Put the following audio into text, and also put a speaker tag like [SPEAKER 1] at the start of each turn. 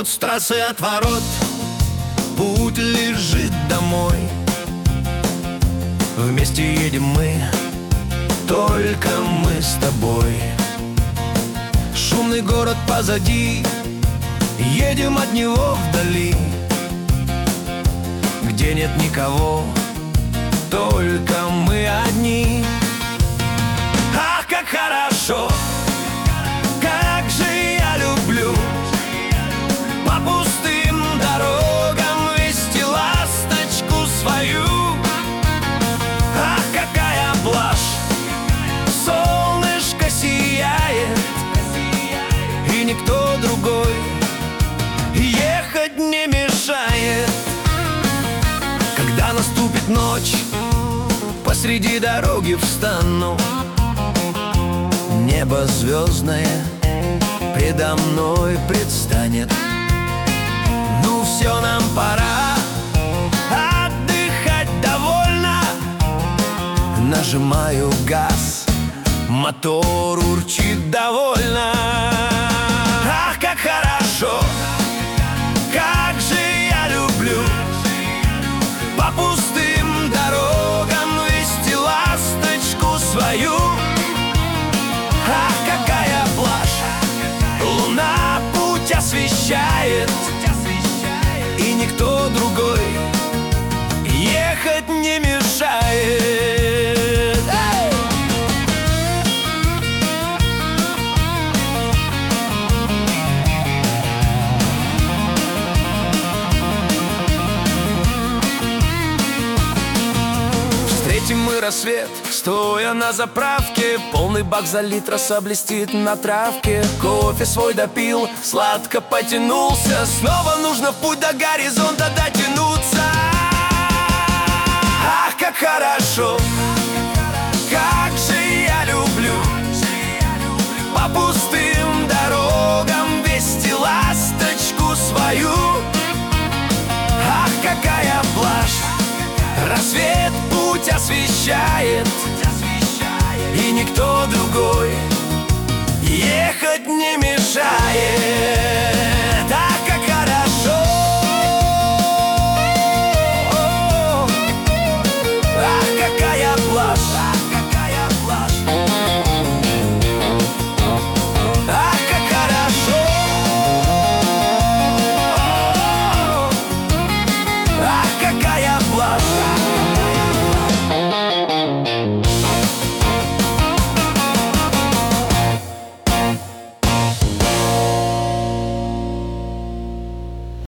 [SPEAKER 1] Вот с трассы от ворот путь лежит домой. Вместе едем мы, только мы с тобой. Шумный город позади, едем от него вдали, где нет никого, только мы одни. Ах, как хорошо, как же я люблю по пустым дорогам вести ласточку свою. Ах, какая блажь, солнышко сияет, и никто другой ехать не мешает. Когда наступит ночь, посреди дороги встану, небо звездное предо мной предстанет. Ну все, нам пора отдыхать довольно. Нажимаю газ, мотор урчит довольно. Ах, как хорошо, как же я люблю по пустым дорогам вести ласточку свою. Ах, какая блажь, луна путь освещает, и никто другой ехать не мешает. Встретим мы рассвет, стоя на заправке. Полный бак залит, роса блестит на травке. Кофе свой допил, сладко потянулся. Снова нужно в путь до горизонта дотянуться. Ах, как хорошо, как же я люблю по пустым дорогам вести ласточку свою. Ах, какая блажь, рассвет путь освещает,